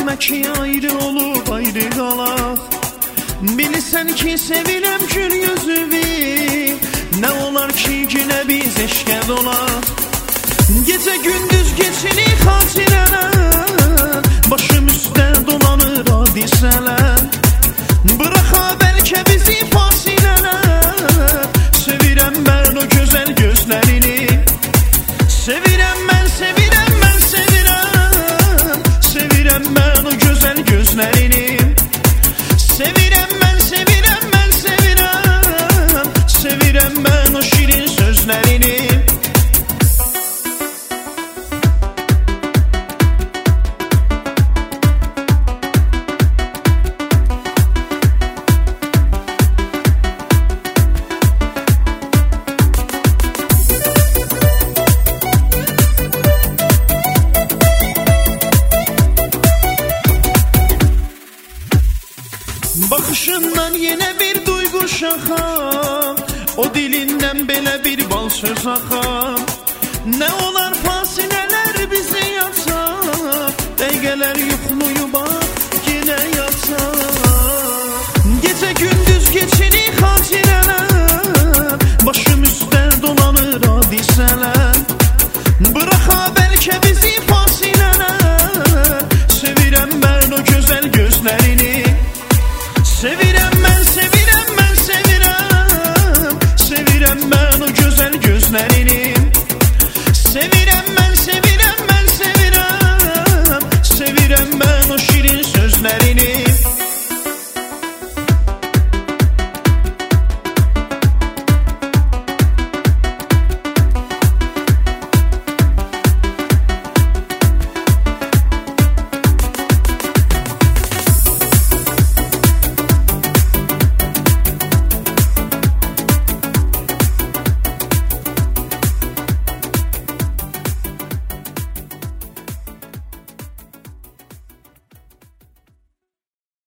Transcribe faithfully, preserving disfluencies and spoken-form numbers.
demə ki ayrı olub ayrı qalaq. Bilirsən ki sevirəm gül yüzüvi, nə olar ki yenə biz eşqə dolaq. Gecə gündüz keçirik xatirələr, başım üstə dolanır hadisələr. Bıraxa bəlkə bizi fasilələr, sevirəm mən o gözəl gözlərini. Sevirəm mən, sevirəm mən, sevirəm, sevirəm mən o gözəl gözlərini. Sevirəm mən, sevirəm mən, sevirəm, sevirəm mən o şirin sözlərini. Baxışından yenə bir duyğu şaxam, o dilindən belə bir bal söz axam. Nə olar fasilələr bizi yatsaq, dəqiqələr yuxarı